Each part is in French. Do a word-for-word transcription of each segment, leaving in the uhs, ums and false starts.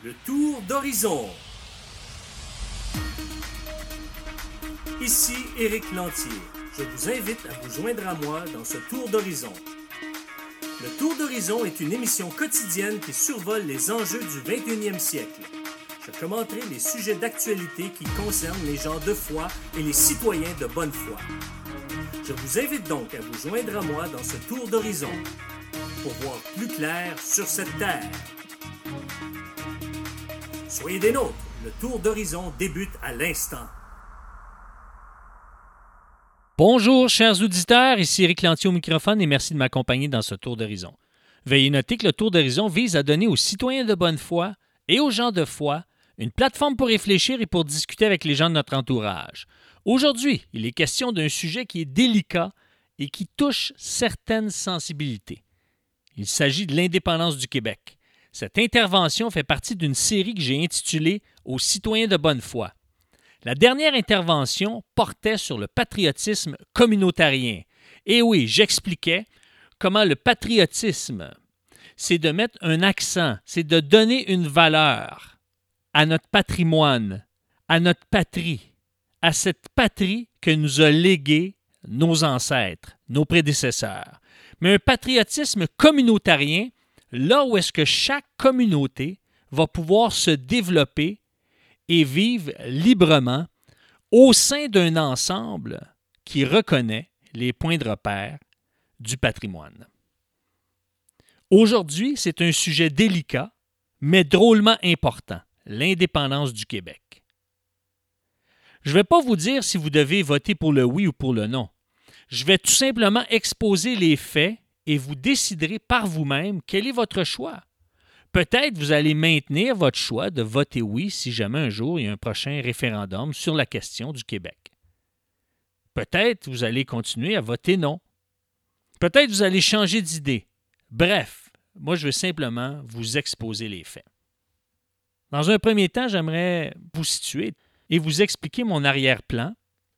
Le tour d'horizon. Ici Éric Lantier. Je vous invite à vous joindre à moi dans ce tour d'horizon. Le tour d'horizon est une émission quotidienne qui survole les enjeux du vingt et unième siècle. Je commenterai les sujets d'actualité qui concernent les gens de foi et les citoyens de bonne foi. Je vous invite donc à vous joindre à moi dans ce tour d'horizon pour voir plus clair sur cette terre. Soyez des nôtres, le tour d'horizon débute à l'instant. Bonjour, chers auditeurs, ici Éric Lantier au microphone et merci de m'accompagner dans ce tour d'horizon. Veuillez noter que le tour d'horizon vise à donner aux citoyens de bonne foi et aux gens de foi une plateforme pour réfléchir et pour discuter avec les gens de notre entourage. Aujourd'hui, il est question d'un sujet qui est délicat et qui touche certaines sensibilités. Il s'agit de l'indépendance du Québec. Cette intervention fait partie d'une série que j'ai intitulée « Aux citoyens de bonne foi ». La dernière intervention portait sur le patriotisme communautarien. Et oui, j'expliquais comment le patriotisme, c'est de mettre un accent, c'est de donner une valeur à notre patrimoine, à notre patrie, à cette patrie que nous a léguée nos ancêtres, nos prédécesseurs. Mais un patriotisme communautarien, là où est-ce que chaque communauté va pouvoir se développer et vivre librement au sein d'un ensemble qui reconnaît les points de repère du patrimoine. Aujourd'hui, c'est un sujet délicat, mais drôlement important, l'indépendance du Québec. Je ne vais pas vous dire si vous devez voter pour le oui ou pour le non. Je vais tout simplement exposer les faits et vous déciderez par vous-même quel est votre choix. Peut-être vous allez maintenir votre choix de voter oui si jamais un jour il y a un prochain référendum sur la question du Québec. Peut-être vous allez continuer à voter non. Peut-être vous allez changer d'idée. Bref, moi je veux simplement vous exposer les faits. Dans un premier temps, j'aimerais vous situer et vous expliquer mon arrière-plan.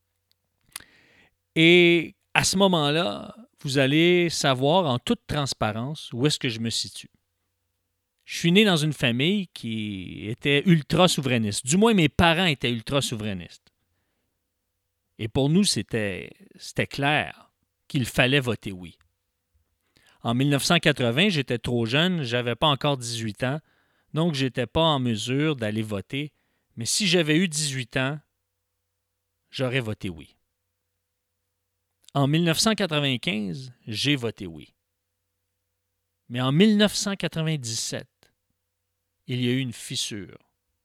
Et à ce moment-là, vous allez savoir en toute transparence où est-ce que je me situe. Je suis né dans une famille qui était ultra-souverainiste. Du moins, mes parents étaient ultra-souverainistes. Et pour nous, c'était, c'était clair qu'il fallait voter oui. En dix-neuf cent quatre-vingts, j'étais trop jeune, je n'avais pas encore dix-huit ans, donc je n'étais pas en mesure d'aller voter. Mais si j'avais eu dix-huit ans, j'aurais voté oui. En dix-neuf cent quatre-vingt-quinze, j'ai voté oui. Mais en dix-neuf cent quatre-vingt-dix-sept, il y a eu une fissure.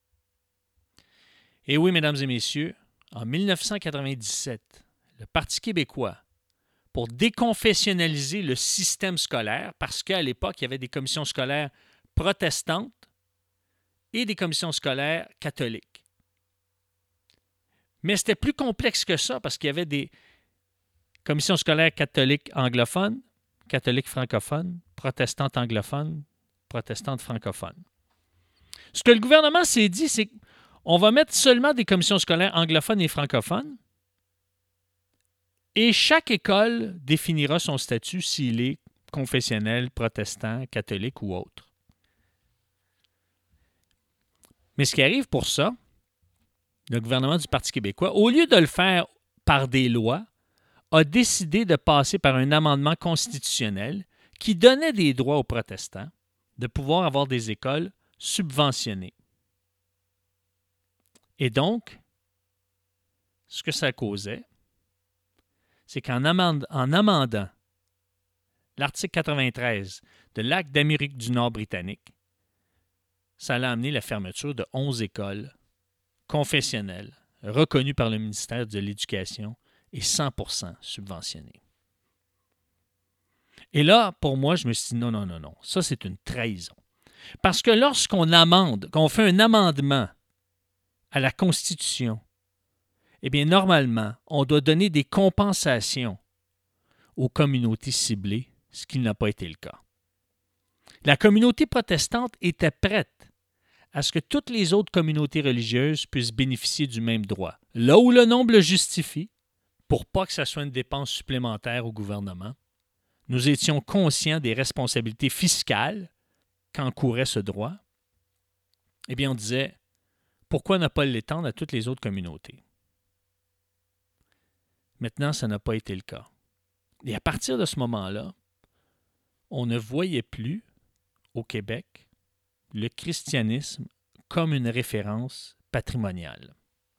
Et oui, mesdames et messieurs, en dix-neuf cent quatre-vingt-dix-sept, le Parti québécois, pour déconfessionnaliser le système scolaire, parce qu'à l'époque, il y avait des commissions scolaires protestantes et des commissions scolaires catholiques. Mais c'était plus complexe que ça, parce qu'il y avait des commissions scolaires catholiques anglophones, catholiques francophones, protestantes anglophones, protestantes francophones. Ce que le gouvernement s'est dit, c'est qu'on va mettre seulement des commissions scolaires anglophones et francophones et chaque école définira son statut s'il est confessionnel, protestant, catholique ou autre. Mais ce qui arrive pour ça, le gouvernement du Parti québécois, au lieu de le faire par des lois, a décidé de passer par un amendement constitutionnel qui donnait des droits aux protestants de pouvoir avoir des écoles subventionnées. Et donc, ce que ça causait, c'est qu'en amend- en amendant l'article quatre-vingt-treize de l'Acte d'Amérique du Nord britannique, ça allait amener la fermeture de onze écoles confessionnelles reconnues par le ministère de l'Éducation et cent pour cent subventionnées. Et là, pour moi, je me suis dit non, non, non, non, ça c'est une trahison. Parce que lorsqu'on amende, qu'on fait un amendement à la Constitution, eh bien, normalement, on doit donner des compensations aux communautés ciblées, ce qui n'a pas été le cas. La communauté protestante était prête à ce que toutes les autres communautés religieuses puissent bénéficier du même droit. Là où le nombre le justifie, pour pas que ça soit une dépense supplémentaire au gouvernement, nous étions conscients des responsabilités fiscales qu'encourait ce droit. eh bien, on disait, pourquoi ne pas l'étendre à toutes les autres communautés? Maintenant, ça n'a pas été le cas. Et à partir de ce moment-là, on ne voyait plus au Québec le christianisme comme une référence patrimoniale.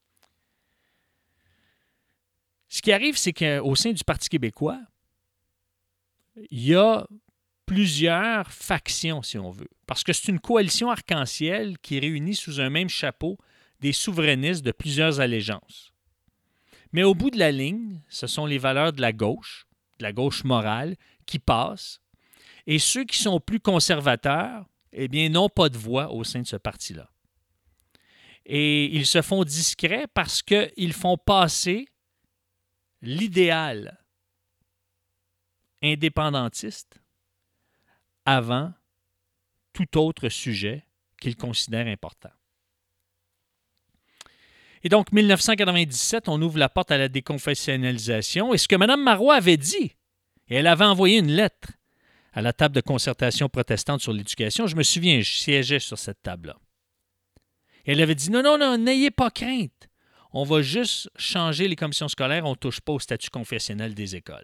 Ce qui arrive, c'est qu'au sein du Parti québécois, il y a plusieurs factions, si on veut, parce que c'est une coalition arc-en-ciel qui réunit sous un même chapeau des souverainistes de plusieurs allégeances. Mais au bout de la ligne, ce sont les valeurs de la gauche, de la gauche morale, qui passent, et ceux qui sont plus conservateurs, eh bien, n'ont pas de voix au sein de ce parti-là. Et ils se font discrets parce qu'ils font passer l'idéal indépendantiste avant tout autre sujet qu'ils considèrent important. Et donc, mille neuf cent quatre-vingt-dix-sept, on ouvre la porte à la déconfessionnalisation. Et ce que Mme Marois avait dit, et elle avait envoyé une lettre à la table de concertation protestante sur l'éducation, je me souviens, je siégeais sur cette table-là. Et elle avait dit, non, non, non, n'ayez pas crainte. On va juste changer les commissions scolaires, on ne touche pas au statut confessionnel des écoles.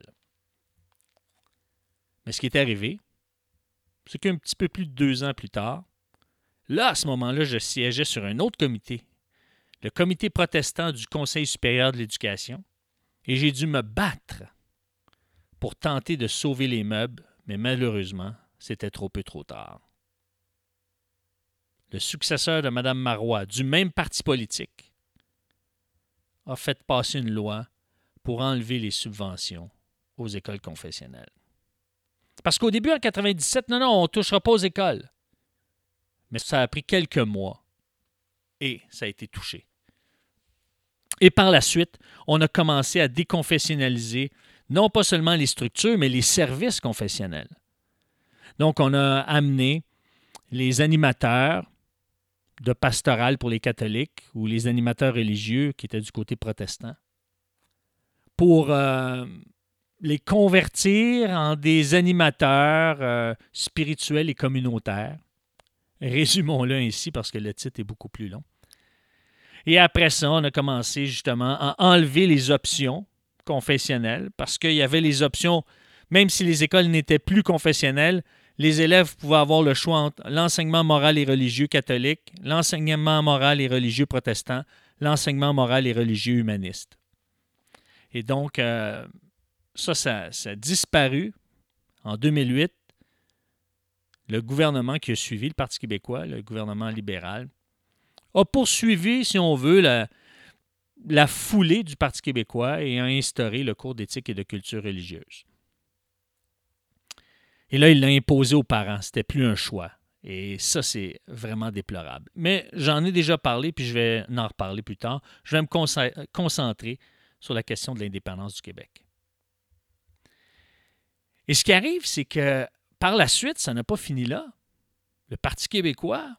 Mais ce qui est arrivé, c'est qu'un petit peu plus de deux ans plus tard, là, à ce moment-là, je siégeais sur un autre comité, le comité protestant du Conseil supérieur de l'éducation, et j'ai dû me battre pour tenter de sauver les meubles, mais malheureusement, c'était trop peu trop tard. Le successeur de Mme Marois, du même parti politique, a fait passer une loi pour enlever les subventions aux écoles confessionnelles. Parce qu'au début, en quatre-vingt-dix-sept, non, non, on ne touchera pas aux écoles. Mais ça a pris quelques mois et ça a été touché. Et par la suite, on a commencé à déconfessionnaliser non pas seulement les structures, mais les services confessionnels. Donc, on a amené les animateurs de pastoral pour les catholiques ou les animateurs religieux qui étaient du côté protestant pour euh, les convertir en des animateurs euh, spirituels et communautaires. Résumons-le ainsi parce que le titre est beaucoup plus long. Et après ça, on a commencé justement à enlever les options confessionnelles parce qu'il y avait les options, même si les écoles n'étaient plus confessionnelles, les élèves pouvaient avoir le choix entre l'enseignement moral et religieux catholique, l'enseignement moral et religieux protestant, l'enseignement moral et religieux humaniste. Et donc, euh, ça, ça, ça a disparu en deux mille huit. Le gouvernement qui a suivi, le Parti québécois, le gouvernement libéral, a poursuivi, si on veut, la, la foulée du Parti québécois et a instauré le cours d'éthique et de culture religieuse. Et là, il l'a imposé aux parents. C'était plus un choix. Et ça, c'est vraiment déplorable. Mais j'en ai déjà parlé, puis je vais en reparler plus tard. Je vais me concentrer sur la question de l'indépendance du Québec. Et ce qui arrive, c'est que par la suite, ça n'a pas fini là. Le Parti québécois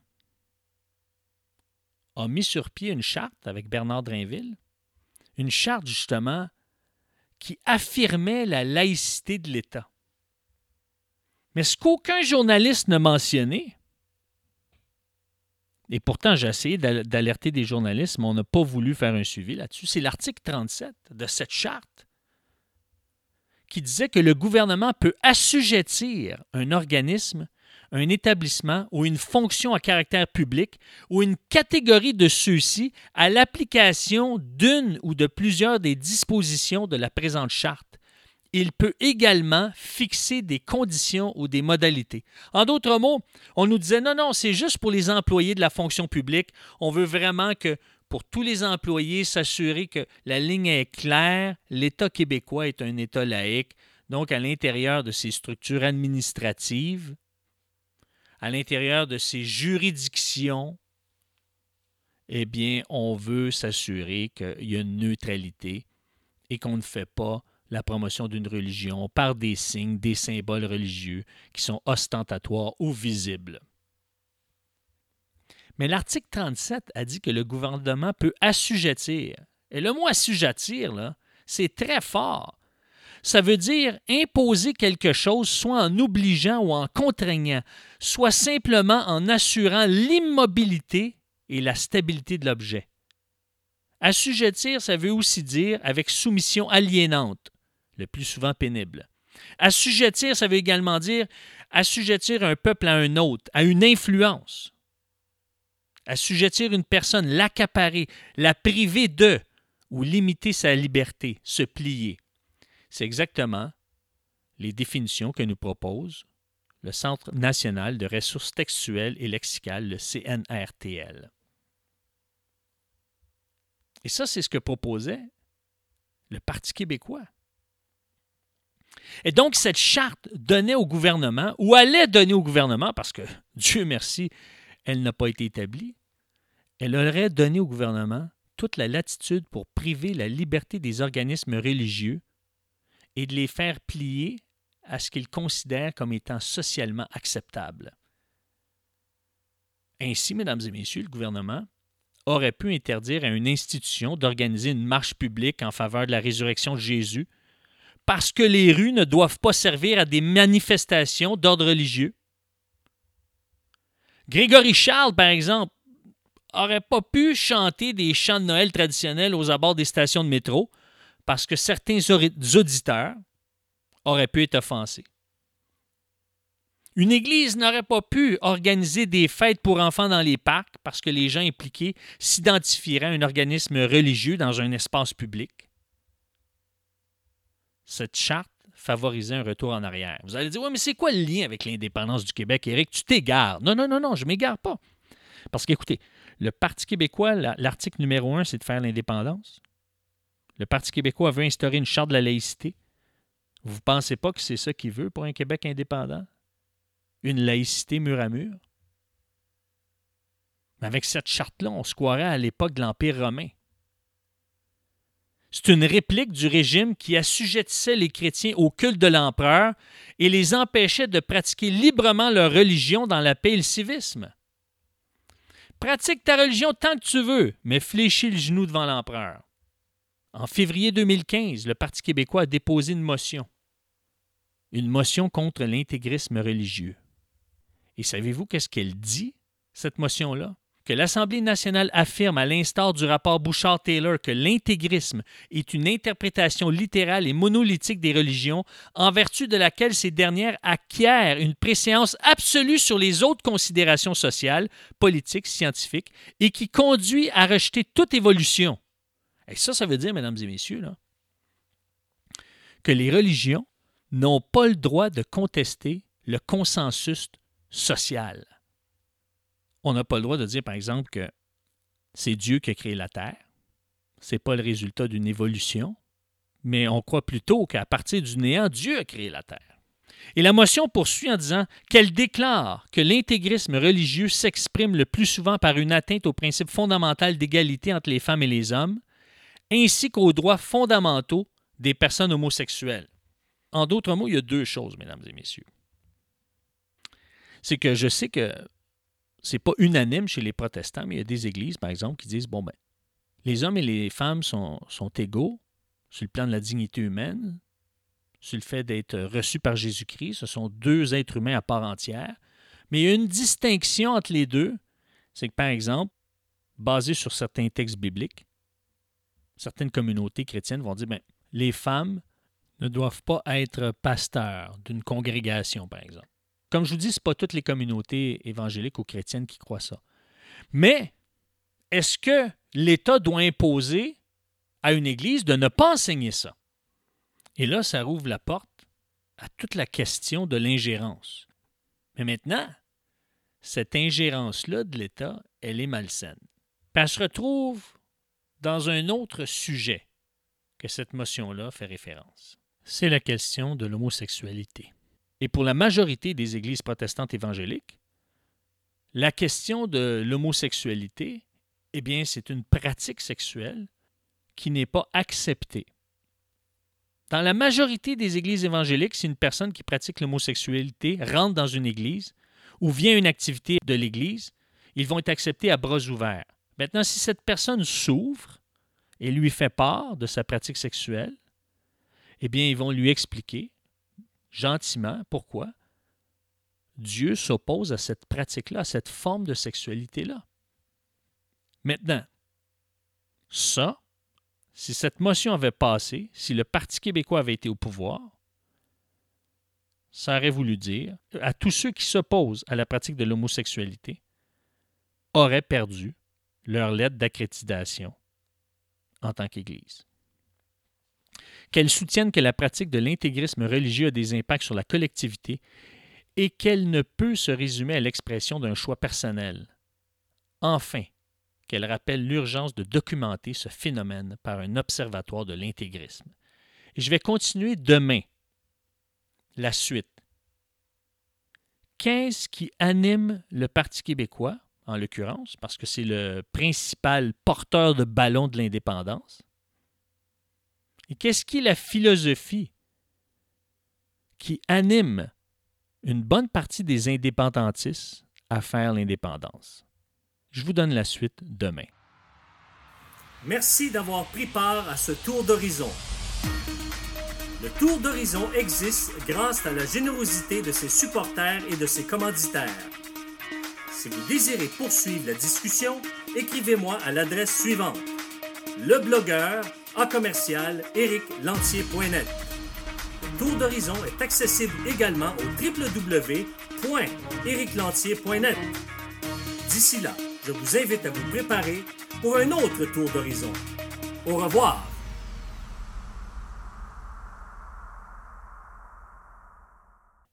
a mis sur pied une charte avec Bernard Drainville, une charte justement qui affirmait la laïcité de l'État. Mais ce qu'aucun journaliste n'a mentionné, et pourtant j'ai essayé d'alerter des journalistes, mais on n'a pas voulu faire un suivi là-dessus, c'est l'article trente-sept de cette charte qui disait que le gouvernement peut assujettir un organisme, un établissement ou une fonction à caractère public ou une catégorie de ceux-ci à l'application d'une ou de plusieurs des dispositions de la présente charte. Il peut également fixer des conditions ou des modalités. En d'autres mots, on nous disait non, non, c'est juste pour les employés de la fonction publique. On veut vraiment que pour tous les employés, s'assurer que la ligne est claire. L'État québécois est un État laïque. Donc, à l'intérieur de ses structures administratives, à l'intérieur de ses juridictions, eh bien, on veut s'assurer qu'il y a une neutralité et qu'on ne fait pas la promotion d'une religion par des signes, des symboles religieux qui sont ostentatoires ou visibles. Mais l'article trente-sept a dit que le gouvernement peut assujettir. Et le mot assujettir, là, c'est très fort. ça veut dire imposer quelque chose, soit en obligeant ou en contraignant, soit simplement en assurant l'immobilité et la stabilité de l'objet. Assujettir, ça veut aussi dire avec soumission aliénante, le plus souvent pénible. Assujettir, ça veut également dire assujettir un peuple à un autre, à une influence. Assujettir une personne, l'accaparer, la priver de ou limiter sa liberté, se plier. C'est exactement les définitions que nous propose le Centre national de ressources textuelles et lexicales, le C N R T L. Et ça, c'est ce que proposait le Parti québécois. Et donc, cette charte donnait au gouvernement, ou allait donner au gouvernement, parce que, Dieu merci, elle n'a pas été établie, elle aurait donné au gouvernement toute la latitude pour priver la liberté des organismes religieux et de les faire plier à ce qu'ils considèrent comme étant socialement acceptable. Ainsi, mesdames et messieurs, le gouvernement aurait pu interdire à une institution d'organiser une marche publique en faveur de la résurrection de Jésus parce que les rues ne doivent pas servir à des manifestations d'ordre religieux. Grégory Charles, par exemple, n'aurait pas pu chanter des chants de Noël traditionnels aux abords des stations de métro parce que certains auditeurs auraient pu être offensés. Une église n'aurait pas pu organiser des fêtes pour enfants dans les parcs parce que les gens impliqués s'identifieraient à un organisme religieux dans un espace public. Cette charte favorisait un retour en arrière. Vous allez dire, oui, mais c'est quoi le lien avec l'indépendance du Québec, Éric? Tu t'égares. Non, non, non, non, je ne m'égare pas. Parce qu'écoutez, le Parti québécois, l'article numéro un, c'est de faire l'indépendance. Le Parti québécois veut instaurer une charte de la laïcité. Vous ne pensez pas que c'est ça qu'il veut pour un Québec indépendant? Une laïcité mur à mur? Mais avec cette charte-là, on se croirait à l'époque de l'Empire romain. C'est une réplique du régime qui assujettissait les chrétiens au culte de l'empereur et les empêchait de pratiquer librement leur religion dans la paix et le civisme. Pratique ta religion tant que tu veux, mais fléchis le genou devant l'empereur. En février deux mille quinze, le Parti québécois a déposé une motion. Une motion contre l'intégrisme religieux. Et savez-vous qu'est-ce qu'elle dit, cette motion-là? Que l'Assemblée nationale affirme, à l'instar du rapport Bouchard-Taylor, que l'intégrisme est une interprétation littérale et monolithique des religions en vertu de laquelle ces dernières acquièrent une préséance absolue sur les autres considérations sociales, politiques, scientifiques et qui conduit à rejeter toute évolution. Et ça, ça veut dire, mesdames et messieurs, là, que les religions n'ont pas le droit de contester le consensus social. On n'a pas le droit de dire, par exemple, que c'est Dieu qui a créé la Terre. Ce n'est pas le résultat d'une évolution, mais on croit plutôt qu'à partir du néant, Dieu a créé la Terre. Et la motion poursuit en disant qu'elle déclare que l'intégrisme religieux s'exprime le plus souvent par une atteinte au principe fondamental d'égalité entre les femmes et les hommes, ainsi qu'aux droits fondamentaux des personnes homosexuelles. En d'autres mots, il y a deux choses, mesdames et messieurs. C'est que je sais que c'est pas unanime chez les protestants, mais il y a des églises, par exemple, qui disent, bon, ben, les hommes et les femmes sont, sont égaux sur le plan de la dignité humaine, sur le fait d'être reçus par Jésus-Christ. Ce sont deux êtres humains à part entière. Mais il y a une distinction entre les deux. C'est que, par exemple, basé sur certains textes bibliques, certaines communautés chrétiennes vont dire, bien, les femmes ne doivent pas être pasteurs d'une congrégation, par exemple. Comme je vous dis, ce n'est pas toutes les communautés évangéliques ou chrétiennes qui croient ça. Mais est-ce que l'État doit imposer à une Église de ne pas enseigner ça? Et là, ça rouvre la porte à toute la question de l'ingérence. Mais maintenant, cette ingérence-là de l'État, elle est malsaine. Puis elle se retrouve dans un autre sujet que cette motion-là fait référence. C'est la question de l'homosexualité. Et pour la majorité des églises protestantes évangéliques, la question de l'homosexualité, eh bien, c'est une pratique sexuelle qui n'est pas acceptée. Dans la majorité des églises évangéliques, si une personne qui pratique l'homosexualité rentre dans une église ou vient à une activité de l'église, ils vont être acceptés à bras ouverts. Maintenant, si cette personne s'ouvre et lui fait part de sa pratique sexuelle, eh bien, ils vont lui expliquer gentiment pourquoi Dieu s'oppose à cette pratique-là, à cette forme de sexualité-là. Maintenant, ça, si cette motion avait passé, si le Parti québécois avait été au pouvoir, ça aurait voulu dire à tous ceux qui s'opposent à la pratique de l'homosexualité auraient perdu leur lettre d'accréditation en tant qu'Église. Qu'elles soutiennent que la pratique de l'intégrisme religieux a des impacts sur la collectivité et qu'elle ne peut se résumer à l'expression d'un choix personnel. Enfin, qu'elle rappelle l'urgence de documenter ce phénomène par un observatoire de l'intégrisme. Et je vais continuer demain la suite. Qu'est-ce qui anime le Parti québécois, en l'occurrence, parce que c'est le principal porteur de ballon de l'indépendance? Et qu'est-ce qui est la philosophie qui anime une bonne partie des indépendantistes à faire l'indépendance? Je vous donne la suite demain. Merci d'avoir pris part à ce tour d'horizon. Le Tour d'horizon existe grâce à la générosité de ses supporters et de ses commanditaires. Si vous désirez poursuivre la discussion, écrivez-moi à l'adresse suivante: leblogueur à commercial éric lantier point net. Le Tour d'horizon est accessible également au w w w point éric lantier point net. D'ici là, je vous invite à vous préparer pour un autre tour d'horizon. Au revoir!